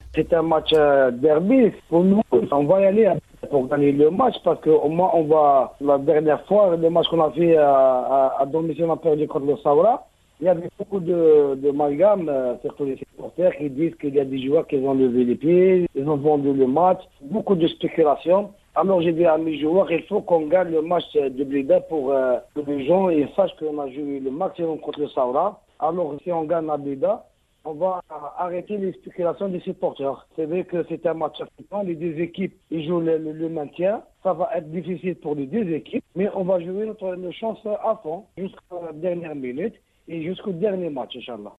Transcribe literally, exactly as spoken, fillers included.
C'est un match euh, derby. Pour nous, on va y aller pour gagner le match parce qu'au moins, on va, la dernière fois, le match qu'on a fait à, à, à domicile, on a perdu contre le Saoura. Il y avait beaucoup de, de malgames, euh, surtout les supporters, qui disent qu'il y a des joueurs qui ont levé les pieds, ils ont vendu le match, beaucoup de spéculation. Alors j'ai dit à mes joueurs, il faut qu'on gagne le match de Blida pour euh, que les gens ils sachent qu'on a joué le maximum contre le Saoura. Alors si on gagne à Blida, on va arrêter les spéculations des supporters. C'est vrai que c'est un match africain, les deux équipes ils jouent le, le, le maintien. Ça va être difficile pour les deux équipes, mais on va jouer notre, notre chance à fond jusqu'à la dernière minute et jusqu'au dernier match, Inch'Allah.